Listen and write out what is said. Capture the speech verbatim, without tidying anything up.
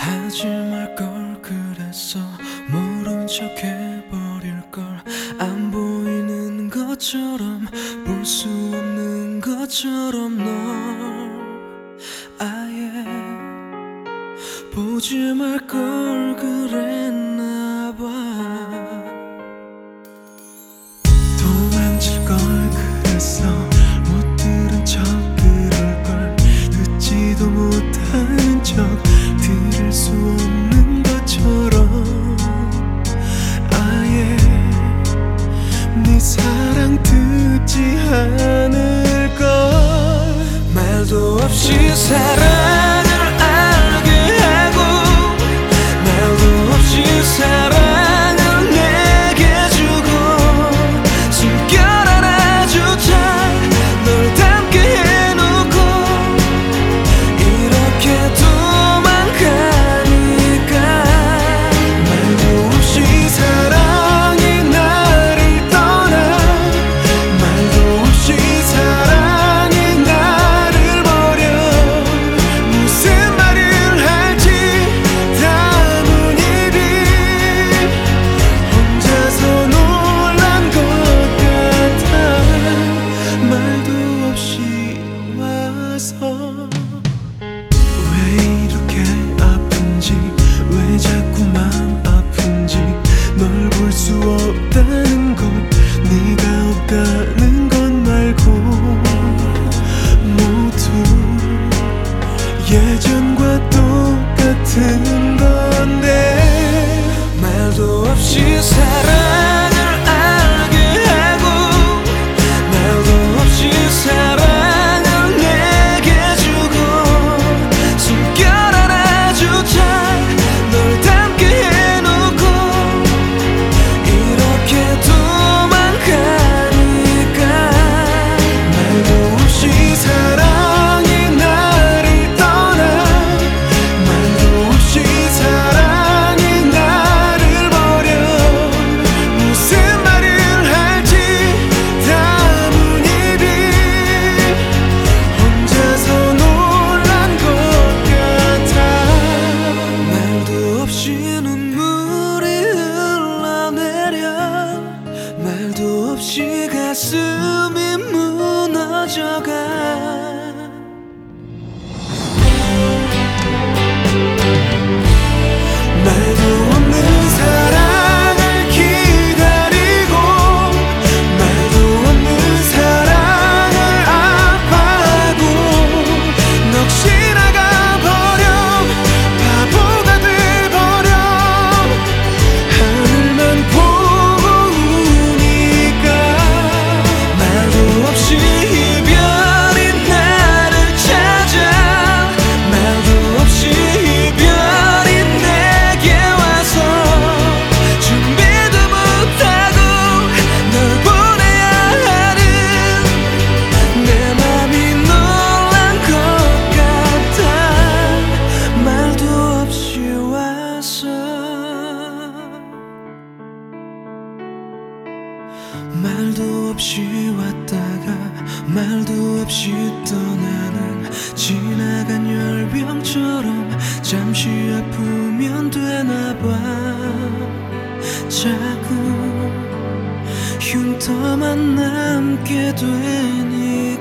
하지 말걸 그랬어. 모른 척 해버릴걸. 안 보이는 것처럼 볼 수 없는 것처럼 널 아예 보지 말걸 그랬나봐. 도망칠걸 그랬어. 못 들은 척 그럴걸. 듣지도 못하는 척 들을 수 없는 것처럼 아예 네 사랑 듣지 않을걸. 말도 없이 사랑을 알게 하고 말도 없이 사랑을 내게 주고 숨결 하나조차 널 닮게 해놓고 이렇게 도망가니까. 말도 없이 사랑이 나를 떠나 말도 없이 사랑이 나를 버려. 무슨 말을 할지 담은 입이 혼자서 놀란 것 같아. 말도 없이 와서 왜 이렇게 아픈지 왜 자꾸 맘 아픈지 널 볼 수 없다는 것 네가 없다는 것 말고 모두 예전과 똑같은 건데. 말도 없이 사랑을 알게 하고 말도 없이 사랑을 내게 주고 숨결 하나조차 널 닮게 해놓고 이렇게 도망가니까. 말도 없이 사랑이 나를 떠나 말도 없이 사랑이 나를 버려. 무슨 말을 할지 담은 입이 혼자서 놀란 것 같아. 말도 없이 눈물이 흘러내려 말도 없이 가슴이 무너져가. 말도 없는 사랑을 기다리고 말도 없는 사랑을 아파하고 넋이 나가버려 바보가 돼버려. 하늘만 보고 우니까. 말도 없이 이별이 나를 찾아 말도 없이 이별이 내게 와서 준비도 못하고 널 보내야 하는 내 맘이 놀란 것 같아. 말도 없이 와서 말도 없이 왔다가 말도 없이 떠나는 지나간 열병처럼 잠시 아프면 되나봐. 자꾸 흉터만 남게 되니